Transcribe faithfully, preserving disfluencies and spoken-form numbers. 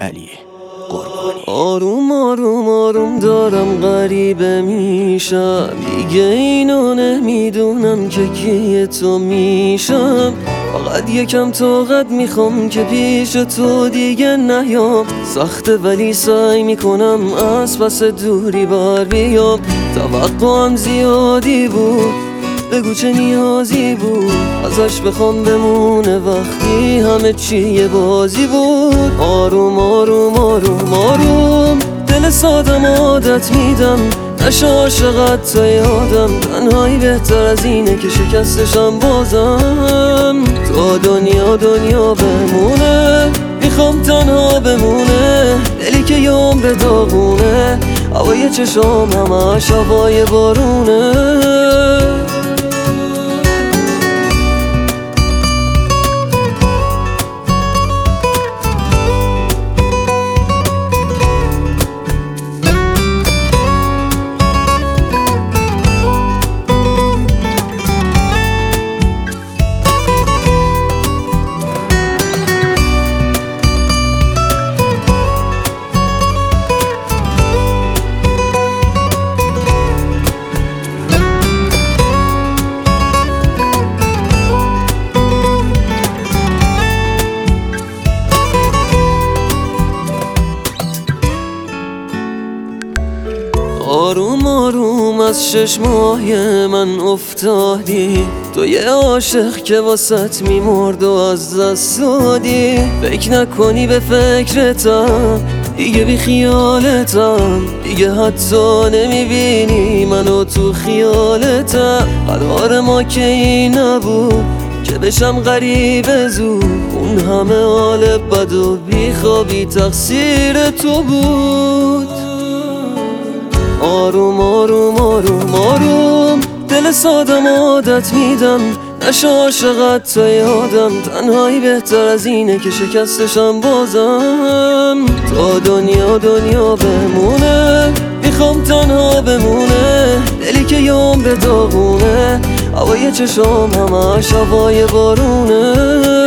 علی قربانی. آروم آروم آروم دارم غریبه میشم، دیگه اینو نمیدونم که کی تو میشم. فقط یکم طاقت میخوام که پیش تو دیگه نیام. سخته ولی سعی میکنم از پس دوری بر بیام. توقعم زیادی بود، بگو چه نیازی بود ازش بخوام بمونه وقتی همه چی یه بازی بود. آروم آروم آروم آروم دل سادم عادت میدم، نشه عاشقت تا یادم. تنهایی بهتر از اینه که شکستشم بازم. تا دنیا دنیا بمونه میخوام تنها بمونه، دلی که یوم به داغونه، هوای چشام همش هوای بارونه. آروم آروم از شش ماهی من افتادی، تو یه عاشق که واسط میمرد و از دست دادی. فکر نکنی به فکرتم دیگه بی خیالتم، دیگه حتی نمیبینی منو تو خیالتم. قرار ما که این نبود که بشم غریب زود، اون همه حال بد و بیخوابی تقصیر تو بود. آروم آروم آروم آروم دل سادم عادت میدم، نشه عاشقت تا یادم. تنهایی بهتر از اینه که شکستشم بازم. تا دنیا دنیا بمونه میخوام تنها بمونه، دلی که یوم به داغونه، هوای چشام همش هوای بارونه.